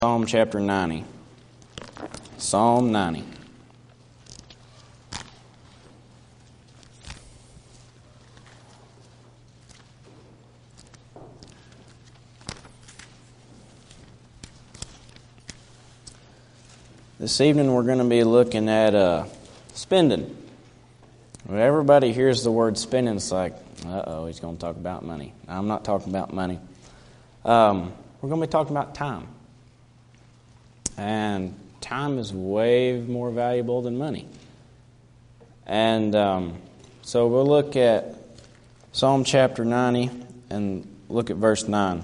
Psalm chapter 90. Psalm 90. This evening we're going to be looking at spending. When everybody hears the word spending, it's like, uh-oh, he's going to talk about money. I'm not talking about money. We're going to be talking about time. And time is way more valuable than money. And so we'll look at Psalm chapter 90 and look at verse 9.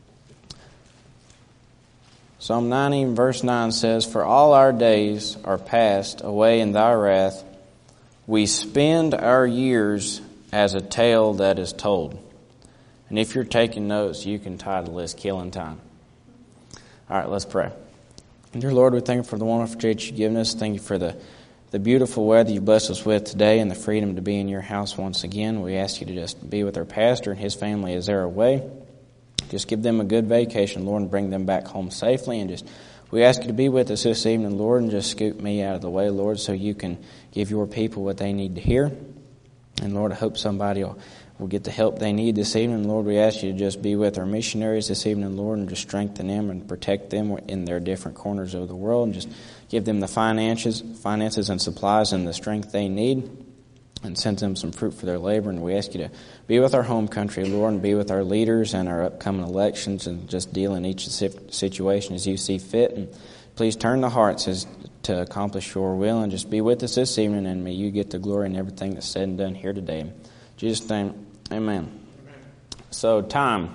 Psalm 90 verse 9 says, "For all our days are passed away in thy wrath. We spend our years as a tale that is told." And if you're taking notes, you can title this "Killing Time." All right, let's pray. Dear Lord, we thank you for the wonderful day you've given us. Thank you for the beautiful weather you blessed us with today and the freedom to be in your house once again. We ask you to just be with our pastor and his family as they're away. Just give them a good vacation, Lord, and bring them back home safely. And just we ask you to be with us this evening, Lord, and just scoop me out of the way, Lord, so you can give your people what they need to hear. And Lord, I hope somebody will get the help they need this evening. Lord, we ask you to just be with our missionaries this evening, Lord, and just strengthen them and protect them in their different corners of the world, and just give them the finances and supplies and the strength they need, and send them some fruit for their labor. And we ask you to be with our home country, Lord, and be with our leaders and our upcoming elections, and just deal in each situation as you see fit. And please turn the hearts to accomplish your will, and just be with us this evening, and may you get the glory in everything that's said and done here today. In Jesus' name, amen. So time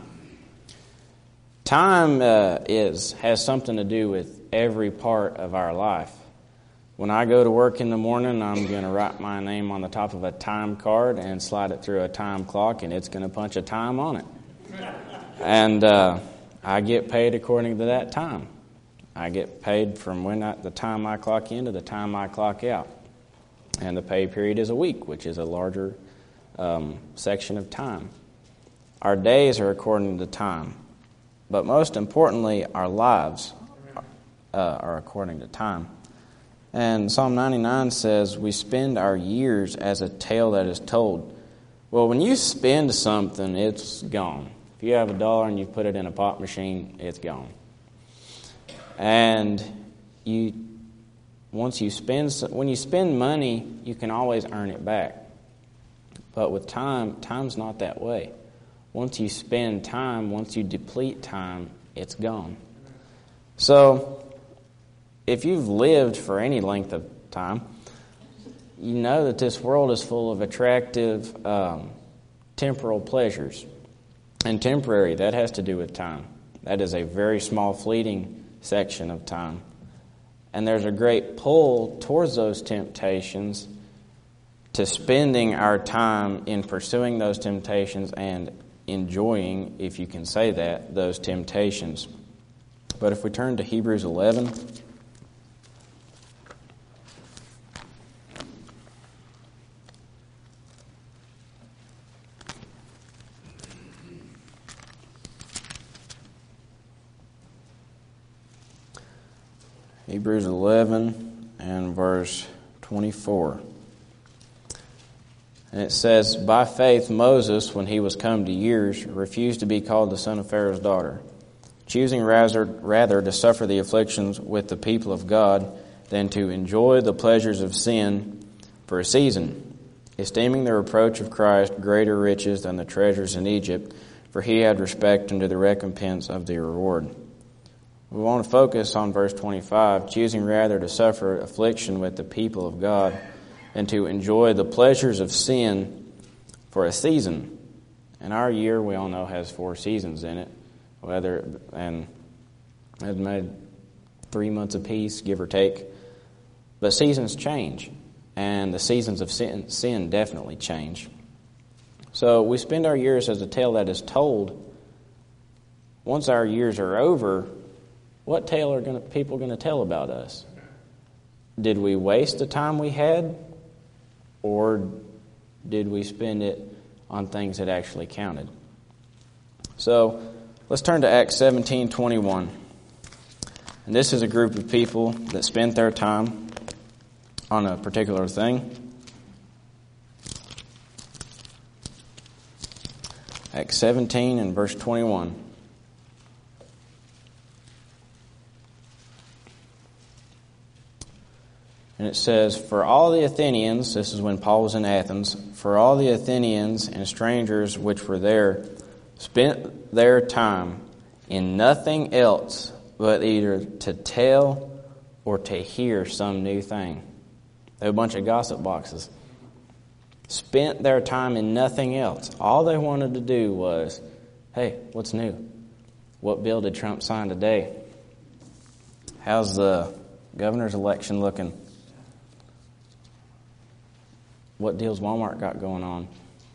has something to do with every part of our life. When I go to work in the morning, I'm going to write my name on the top of a time card and slide it through a time clock, and it's going to punch a time on it. And I get paid according to that time. I get paid from the time I clock in to the time I clock out. And the pay period is a week, which is a larger section of time. Our days are according to time. But most importantly, our lives are according to time. And Psalm 99 says, "We spend our years as a tale that is told." Well, when you spend something, it's gone. If you have $1 and you put it in a pop machine, it's gone. And when you spend money, you can always earn it back. But with time's not that way. Once you spend time, once you deplete time, it's gone. So, if you've lived for any length of time, you know that this world is full of attractive temporal pleasures. And temporary, that has to do with time. That is a very small, fleeting section of time. And there's a great pull towards those temptations, to spending our time in pursuing those temptations and enjoying, if you can say that, those temptations. But if we turn to Hebrews 11... Hebrews 11 and verse 24. And it says, "By faith Moses, when he was come to years, refused to be called the son of Pharaoh's daughter, choosing rather to suffer the afflictions with the people of God than to enjoy the pleasures of sin for a season, esteeming the reproach of Christ greater riches than the treasures in Egypt, for he had respect unto the recompense of the reward." We want to focus on verse 25, choosing rather to suffer affliction with the people of God than to enjoy the pleasures of sin for a season. And our year, we all know, has 4 seasons in it, and it's made 3 months apiece, give or take. But seasons change, and the seasons of sin definitely change. So we spend our years as a tale that is told. Once our years are over, what tale are people going to tell about us? Did we waste the time we had, or did we spend it on things that actually counted? So let's turn to Acts 17:21. And this is a group of people that spent their time on a particular thing. Acts 17 and verse 21. And it says, "For all the Athenians," this is when Paul was in Athens, "for all the Athenians and strangers which were there spent their time in nothing else but either to tell or to hear some new thing." They were a bunch of gossip boxes. Spent their time in nothing else. All they wanted to do was, hey, what's new? What bill did Trump sign today? How's the governor's election looking? What deals Walmart got going on?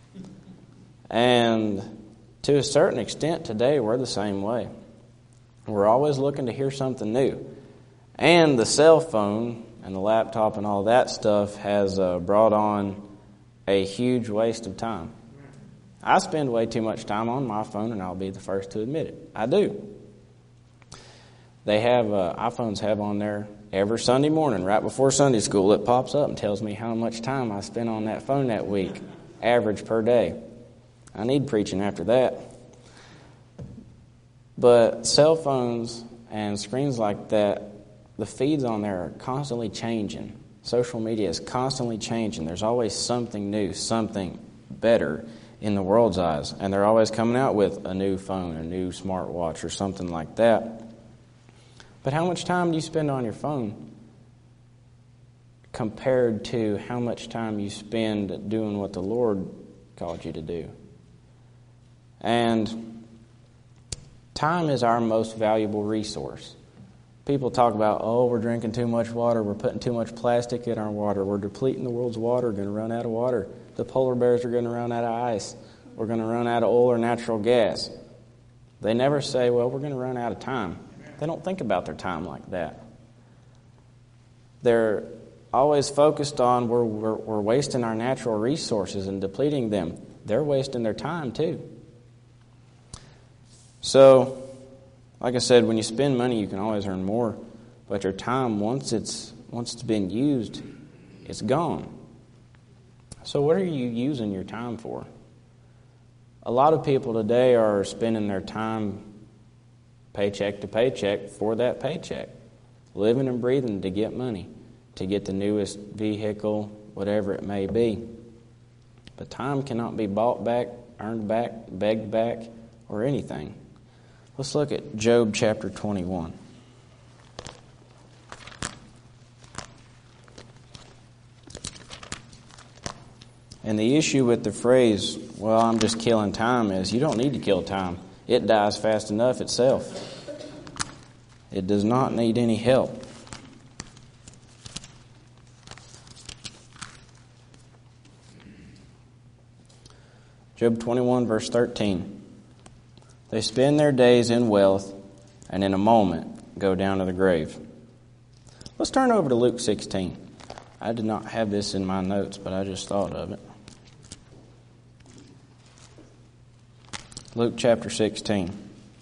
And to a certain extent today, we're the same way. We're always looking to hear something new. And the cell phone and the laptop and all that stuff has brought on a huge waste of time. I spend way too much time on my phone, and I'll be the first to admit it. I do. They have, iPhones have on there every Sunday morning, right before Sunday school, it pops up and tells me how much time I spent on that phone that week, average per day. I need preaching after that. But cell phones and screens like that, the feeds on there are constantly changing. Social media is constantly changing. There's always something new, something better in the world's eyes. And they're always coming out with a new phone, a new smartwatch, or something like that. But how much time do you spend on your phone compared to how much time you spend doing what the Lord called you to do? And time is our most valuable resource. People talk about, we're drinking too much water, we're putting too much plastic in our water, we're depleting the world's water, we're going to run out of water. The polar bears are going to run out of ice. We're going to run out of oil or natural gas. They never say, we're going to run out of time. They don't think about their time like that. They're always focused on we're wasting our natural resources and depleting them. They're wasting their time too. So, like I said, when you spend money, you can always earn more. But your time, once it's been used, it's gone. So what are you using your time for? A lot of people today are spending their time paycheck to paycheck for that paycheck. Living and breathing to get money, to get the newest vehicle, whatever it may be. But time cannot be bought back, earned back, begged back, or anything. Let's look at Job chapter 21. And the issue with the phrase, I'm just killing time, is you don't need to kill time. It dies fast enough itself. It does not need any help. Job 21, verse 13. They spend their days in wealth, and in a moment go down to the grave. Let's turn over to Luke 16. I did not have this in my notes, but I just thought of it. Luke chapter 16.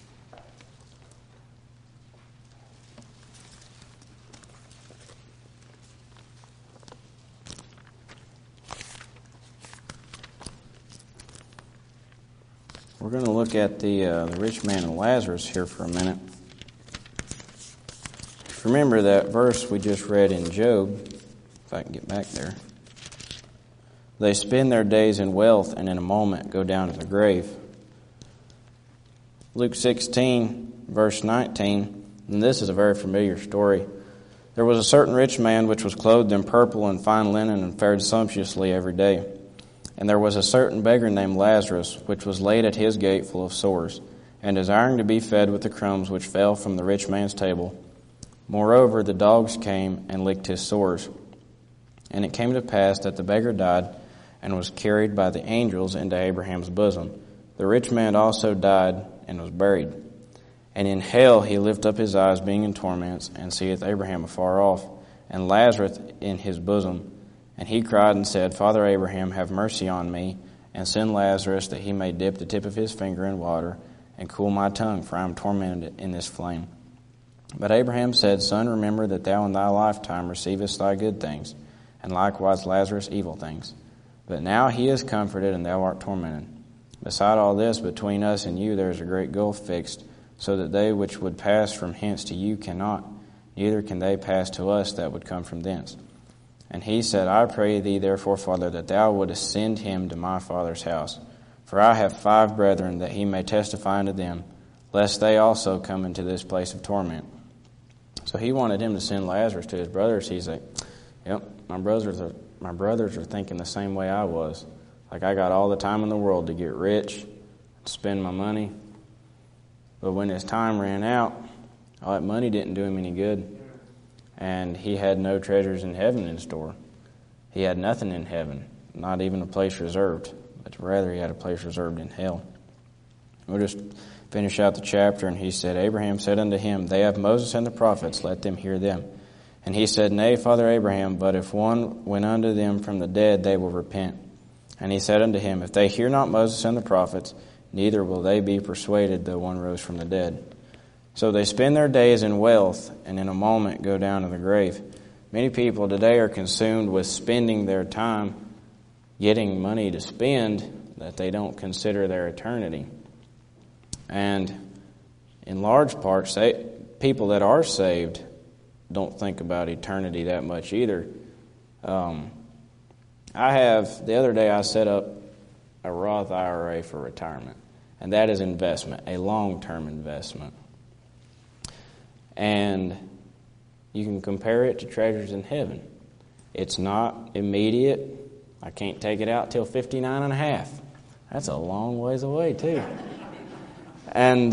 We're going to look at the rich man and Lazarus here for a minute. Remember that verse we just read in Job, if I can get back there. They spend their days in wealth and in a moment go down to the grave. Luke 16, verse 19, and this is a very familiar story. There was a certain rich man which was clothed in purple and fine linen and fared sumptuously every day. And there was a certain beggar named Lazarus, which was laid at his gate full of sores, and desiring to be fed with the crumbs which fell from the rich man's table. Moreover, the dogs came and licked his sores. And it came to pass that the beggar died and was carried by the angels into Abraham's bosom. The rich man also died and was buried. And in hell he lift up his eyes, being in torments, and seeth Abraham afar off, and Lazarus in his bosom. And he cried and said, Father Abraham, have mercy on me, and send Lazarus that he may dip the tip of his finger in water, and cool my tongue, for I am tormented in this flame. But Abraham said, Son, remember that thou in thy lifetime receivest thy good things, and likewise Lazarus evil things. But now he is comforted, and thou art tormented. Beside all this, between us and you there is a great gulf fixed, so that they which would pass from hence to you cannot, neither can they pass to us that would come from thence. And he said, I pray thee therefore, Father, that thou wouldest send him to my father's house. For I have 5 brethren, that he may testify unto them, lest they also come into this place of torment. So he wanted him to send Lazarus to his brothers. He's like, yep, my brothers are thinking the same way I was. Like, I got all the time in the world to get rich, to spend my money. But when his time ran out, all that money didn't do him any good. And he had no treasures in heaven in store. He had nothing in heaven, not even a place reserved, but rather he had a place reserved in hell. We'll just finish out the chapter, and he said, Abraham said unto him, They have Moses and the prophets, let them hear them. And he said, Nay, Father Abraham, but if one went unto them from the dead, they will repent. And he said unto him, If they hear not Moses and the prophets, neither will they be persuaded, though one rose from the dead. So they spend their days in wealth, and in a moment go down to the grave. Many people today are consumed with spending their time getting money to spend, that they don't consider their eternity. And in large part, people that are saved don't think about eternity that much either. The other day I set up a Roth IRA for retirement, and that is investment, a long-term investment. And you can compare it to treasures in heaven. It's not immediate. I can't take it out till 59 and a half. That's a long ways away too. And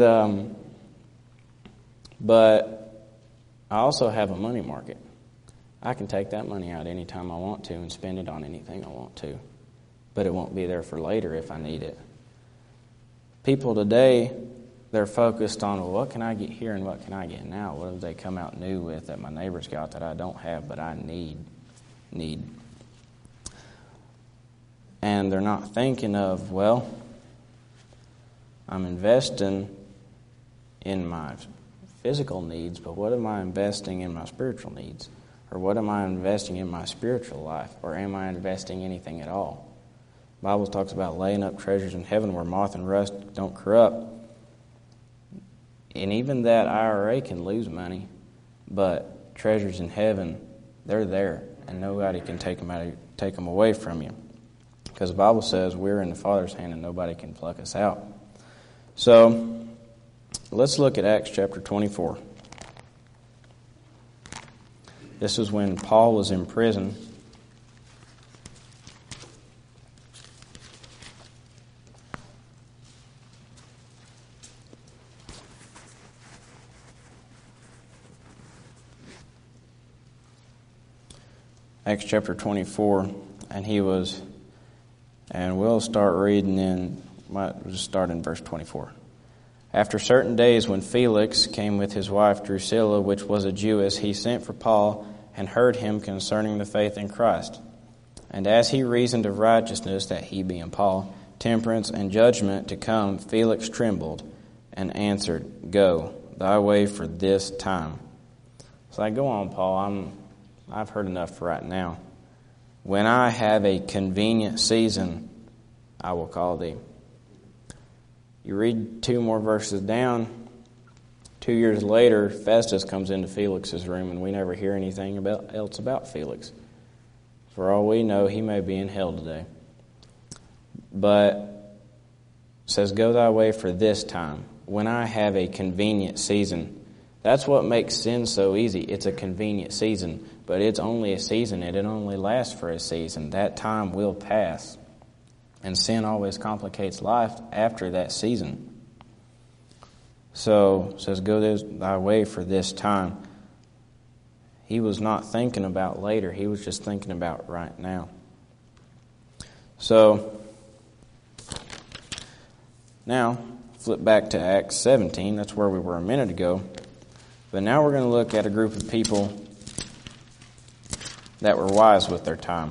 but I also have a money market. I can take that money out anytime I want to and spend it on anything I want to. But it won't be there for later if I need it. People today, they're focused on, well, what can I get here and what can I get now? What have they come out new with that my neighbor's got that I don't have but I need? And they're not thinking of, well, I'm investing in my physical needs, but what am I investing in my spiritual needs? Or what am I investing in my spiritual life? Or am I investing anything at all? The Bible talks about laying up treasures in heaven where moth and rust don't corrupt. And even that IRA can lose money, but treasures in heaven, they're there, and nobody can take them away from you. Because the Bible says we're in the Father's hand and nobody can pluck us out. So, let's look at Acts chapter 24. This is when Paul was in prison. Acts chapter 24, and we'll start reading we'll just start in verse 24. After certain days, when Felix came with his wife Drusilla, which was a Jewess, he sent for Paul and heard him concerning the faith in Christ. And as he reasoned of righteousness, that he being Paul, temperance and judgment to come, Felix trembled and answered, Go thy way for this time. So I go on, Paul, I've heard enough for right now. When I have a convenient season, I will call thee. You read 2 more verses down. 2 years later, Festus comes into Felix's room, and we never hear anything else about Felix. For all we know, he may be in hell today. But it says, Go thy way for this time, when I have a convenient season. That's what makes sin so easy. It's a convenient season, but it's only a season, and it only lasts for a season. That time will pass. And sin always complicates life after that season. So, it says, Go thy way for this time. He was not thinking about later. He was just thinking about right now. So, now, flip back to Acts 17. That's where we were a minute ago. But now we're going to look at a group of people that were wise with their time.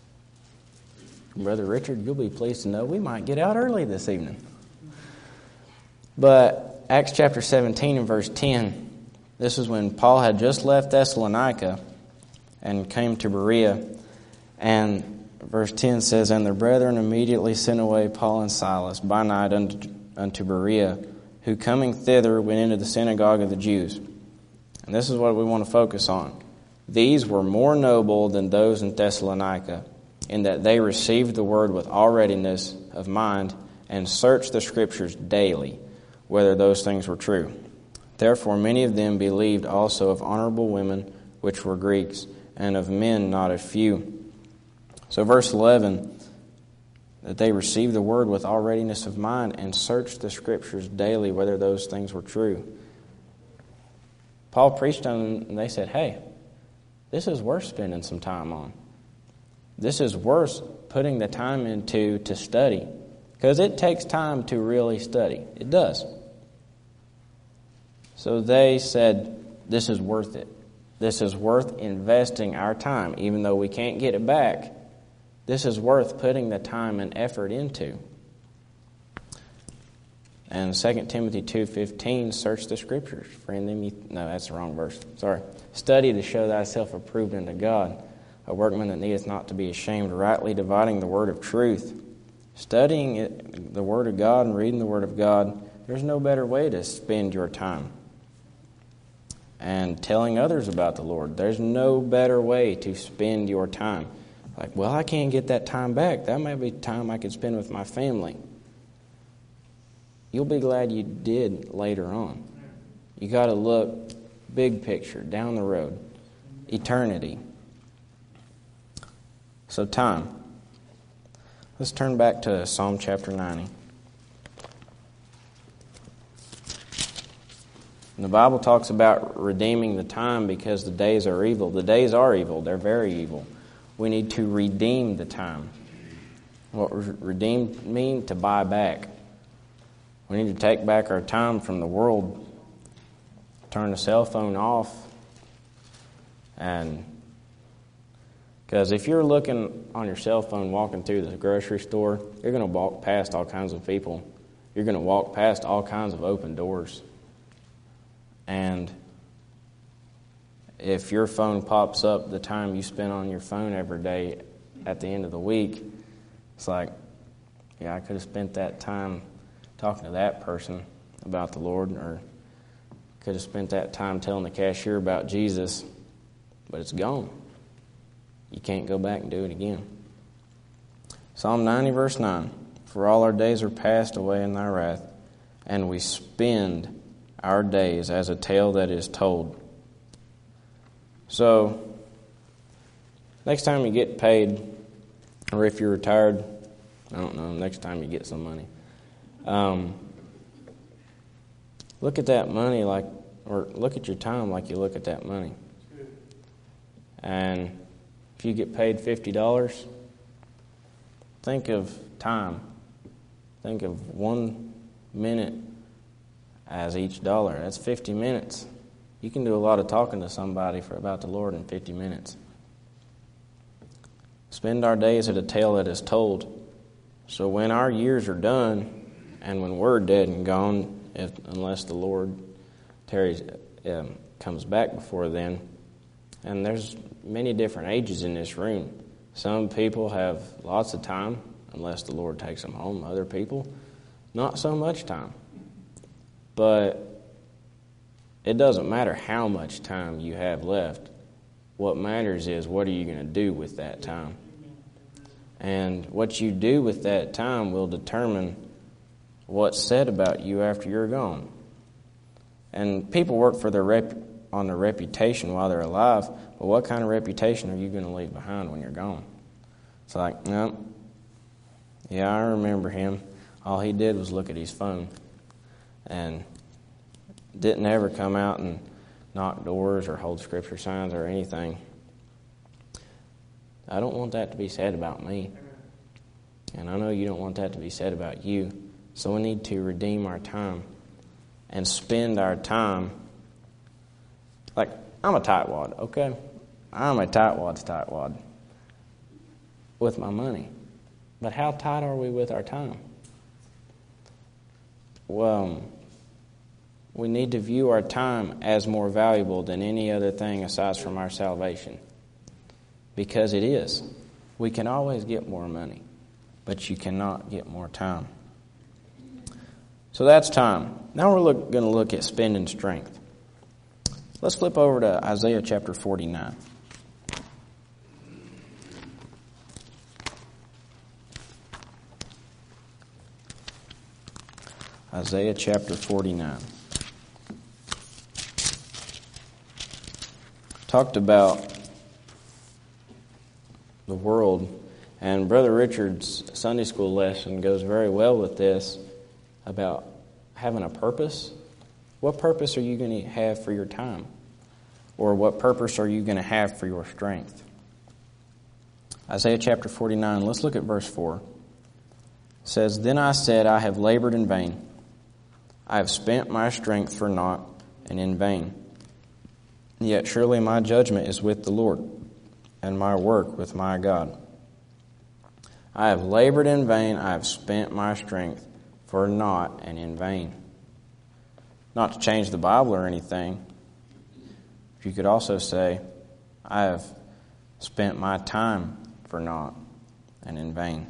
Brother Richard, you'll be pleased to know we might get out early this evening. But Acts chapter 17 and verse 10, this is when Paul had just left Thessalonica and came to Berea. And verse 10 says, "And the brethren immediately sent away Paul and Silas by night unto Berea, who coming thither went into the synagogue of the Jews." And this is what we want to focus on. "These were more noble than those in Thessalonica, in that they received the word with all readiness of mind, and searched the Scriptures daily, whether those things were true. Therefore many of them believed also of honorable women, which were Greeks, and of men not a few." So verse 11, that they received the word with all readiness of mind, and searched the Scriptures daily, whether those things were true. Paul preached on them, and they said, hey, this is worth spending some time on. This is worth putting the time into to study. Because it takes time to really study. It does. So they said, this is worth it. This is worth investing our time. Even though we can't get it back, this is worth putting the time and effort into. And 2 Timothy 2:15, search the Scriptures. For in them no, that's the wrong verse. Sorry. "Study to show thyself approved unto God, a workman that needeth not to be ashamed, rightly dividing the word of truth." Studying the Word of God and reading the Word of God, there's no better way to spend your time. And telling others about the Lord, there's no better way to spend your time. Like, well, I can't get that time back. That might be time I could spend with my family. You'll be glad you did later on. You got to look big picture, down the road, eternity. So time. Let's turn back to Psalm chapter 90. And the Bible talks about redeeming the time because the days are evil. The days are evil. They're very evil. We need to redeem the time. What redeem mean? To buy back. We need to take back our time from the world. Turn the cell phone off. And because if you're looking on your cell phone walking through the grocery store, you're going to walk past all kinds of people. You're going to walk past all kinds of open doors. And if your phone pops up the time you spend on your phone every day at the end of the week, it's like, yeah, I could have spent that time talking to that person about the Lord, or could have spent that time telling the cashier about Jesus, but it's gone. You can't go back and do it again. Psalm 90, verse 9. "For all our days are passed away in thy wrath, and we spend our days as a tale that is told." So, next time you get paid, or if you're retired, I don't know, next time you get some money, look at that money or look at your time like you look at that money. And if you get paid $50, think of time. Think of 1 minute as each dollar. That's 50 minutes. You can do a lot of talking to somebody about the Lord in 50 minutes. Spend our days at a tale that is told. So when our years are done, and when we're dead and gone, unless the Lord comes back before then, and there's many different ages in this room. Some people have lots of time, unless the Lord takes them home. Other people, not so much time. But it doesn't matter how much time you have left. What matters is, what are you going to do with that time? And what you do with that time will determine what's said about you after you're gone. And people work for on their reputation while they're alive, but what kind of reputation are you going to leave behind when you're gone? It's like, no, yeah, I remember him. All he did was look at his phone and didn't ever come out and knock doors or hold scripture signs or anything. I don't want that to be said about me. And I know you don't want that to be said about you. So we need to redeem our time and spend our time. Like, I'm a tightwad, okay? I'm a tightwad's tightwad with my money. But how tight are we with our time? Well, We need to view our time as more valuable than any other thing aside from our salvation. Because it is. We can always get more money, but you cannot get more time. So that's time. Now we're going to look at spending strength. Let's flip over to Isaiah chapter 49. Isaiah chapter 49. Talked about the world, and Brother Richard's Sunday school lesson goes very well with this about having a purpose. What purpose are you going to have for your time? Or what purpose are you going to have for your strength? Isaiah chapter 49, let's look at verse 4. It says, "Then I said, I have labored in vain. I have spent my strength for naught and in vain. Yet surely my judgment is with the Lord, and my work with my God. I have labored in vain, I have spent my strength for naught and in vain." Not to change the Bible or anything, you could also say, I have spent my time for naught and in vain.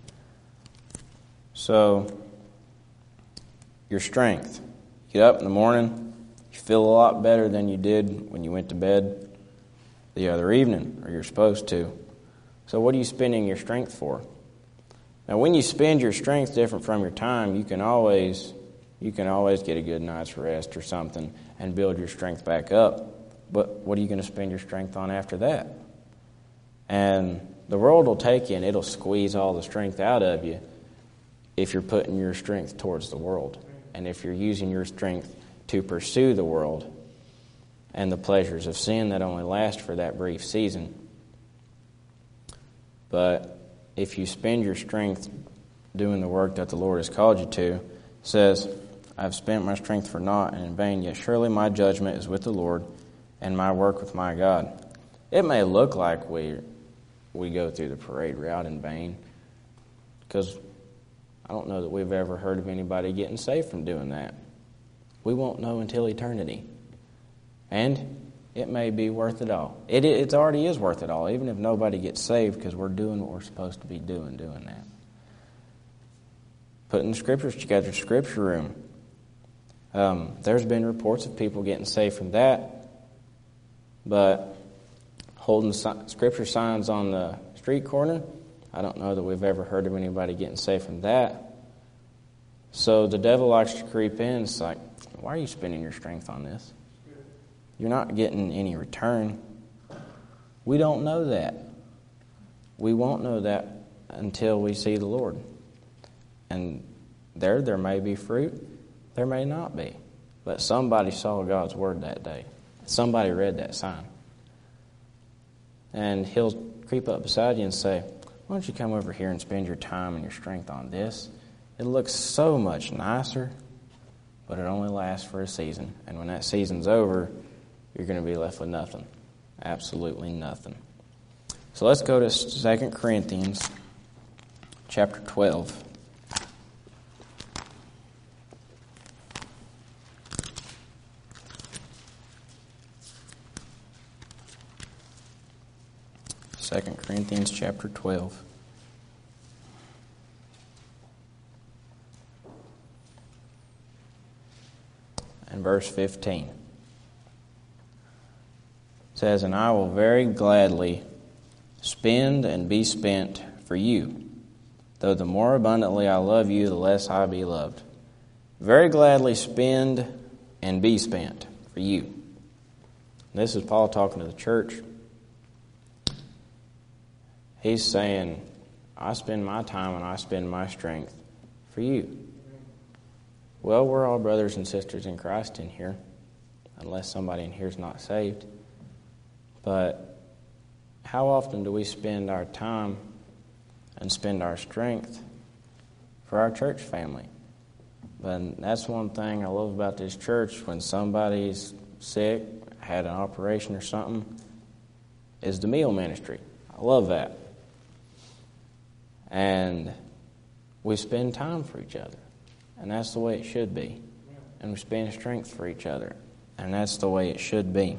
So, your strength. You get up in the morning, you feel a lot better than you did when you went to bed the other evening, or you're supposed to. So what are you spending your strength for? Now, when you spend your strength different from your time, you can always get a good night's rest or something and build your strength back up. But what are you going to spend your strength on after that? And the world will take you and it'll squeeze all the strength out of you if you're putting your strength towards the world. And if you're using your strength to pursue the world and the pleasures of sin that only last for that brief season. But if you spend your strength doing the work that the Lord has called you to, it says, I've spent my strength for naught and in vain, yet surely my judgment is with the Lord and my work with my God. It may look like we go through the parade route in vain, because I don't know that we've ever heard of anybody getting saved from doing that. We won't know until eternity. And it may be worth it all. It already is worth it all, even if nobody gets saved, because we're doing what we're supposed to be doing that. Putting the scriptures together, scripture room. There's been reports of people getting saved from that, but holding scripture signs on the street corner, I don't know that we've ever heard of anybody getting saved from that. So the devil likes to creep in. It's like, why are you spending your strength on this? You're not getting any return. We don't know that. We won't know that until we see the Lord. And there may be fruit, there may not be. But somebody saw God's word that day. Somebody read that sign. And he'll creep up beside you and say, why don't you come over here and spend your time and your strength on this? It looks so much nicer, but it only lasts for a season. And when that season's over, you're going to be left with nothing. Absolutely nothing. So let's go to 2 Corinthians chapter 12. Second Corinthians chapter 12. And verse 15. It says, and I will very gladly spend and be spent for you, though the more abundantly I love you, the less I be loved. Very gladly spend and be spent for you. This is Paul talking to the church. He's saying, I spend my time and I spend my strength for you. Well, we're all brothers and sisters in Christ in here, unless somebody in here is not saved. But how often do we spend our time and spend our strength for our church family? But that's one thing I love about this church. When somebody's sick, had an operation or something, is the meal ministry. I love that. And we spend time for each other. And that's the way it should be. and we spend strength for each other. And that's the way it should be.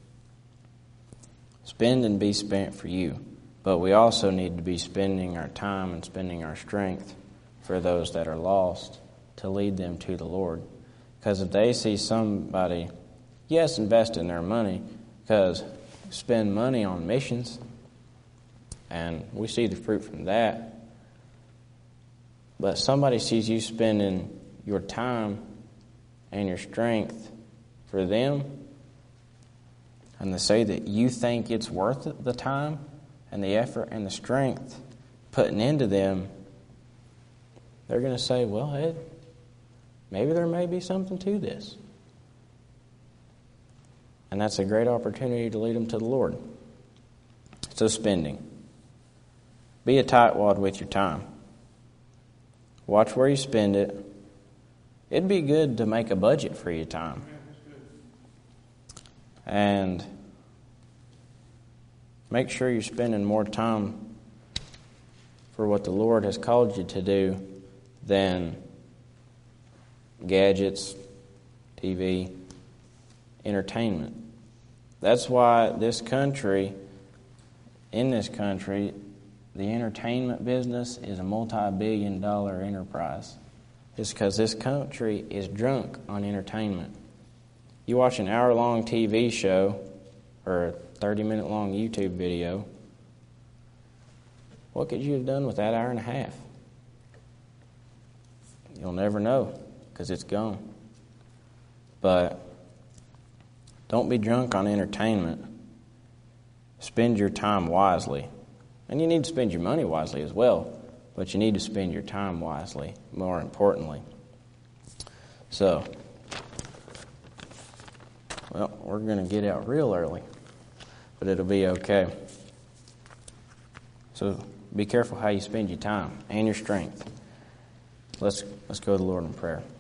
Spend and be spent for you. But we also need to be spending our time and spending our strength for those that are lost to lead them to the Lord. Because if they see somebody, yes, invest in their money, because spend money on missions, and we see the fruit from that. But somebody sees you spending your time and your strength for them, and they say that you think it's worth it, the time and the effort and the strength putting into them, they're going to say, well, Ed, maybe there may be something to this. And that's a great opportunity to lead them to the Lord. So spending. Be a tightwad with your time. Watch where you spend it. It'd be good to make a budget for your time. And make sure you're spending more time for what the Lord has called you to do than gadgets, TV, entertainment. That's why in this country, the entertainment business is a multi-billion-dollar enterprise. It's because this country is drunk on entertainment. You watch an hour-long TV show or a 30-minute-long YouTube video, what could you have done with that hour and a half? You'll never know because it's gone. But don't be drunk on entertainment. Spend your time wisely. And you need to spend your money wisely as well, but you need to spend your time wisely, more importantly. So, well, we're going to get out real early, but it'll be okay. So be careful how you spend your time and your strength. Let's go to the Lord in prayer.